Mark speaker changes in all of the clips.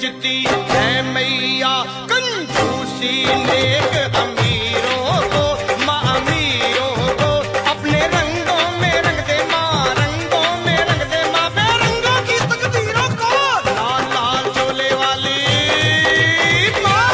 Speaker 1: पूजती है मैया कंजूसी नेक अमीरों को, माँ अमीरों को अपने रंगों में रंग दे माँ, रंगों में रंग दे माँ, बेरंगों की तकदीरों को लाल लाल चोले वाली माँ।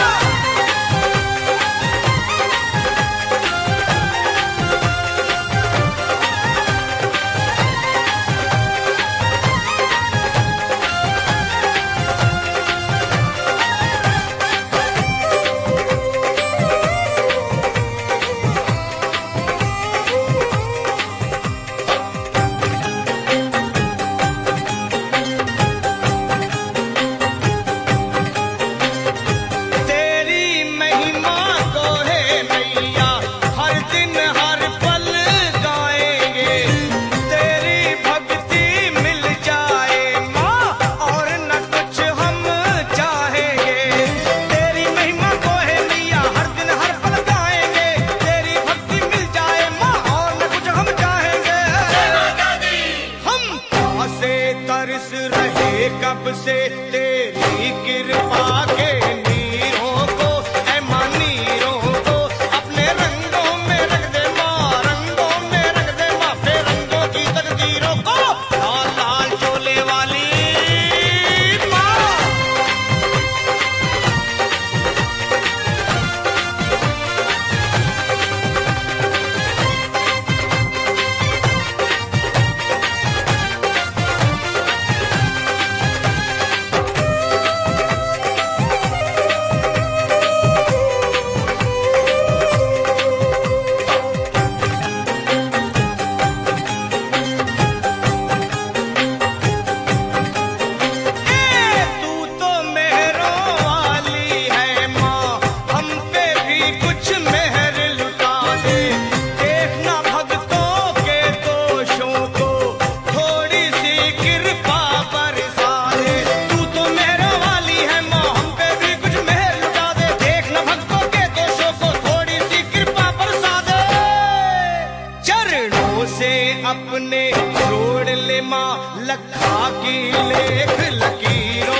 Speaker 1: तरस रहे कब से तेरी कृपा के नीरों को, ऐ माँ नीरों को अपने रंगों में रंग दे माँ, रंगों में रंग दे माँ, बेरंगों की तकदीरों को लाल लाल चोले वाली माँ। अपने जोड़ ले माँ लखा की लेख लकीरों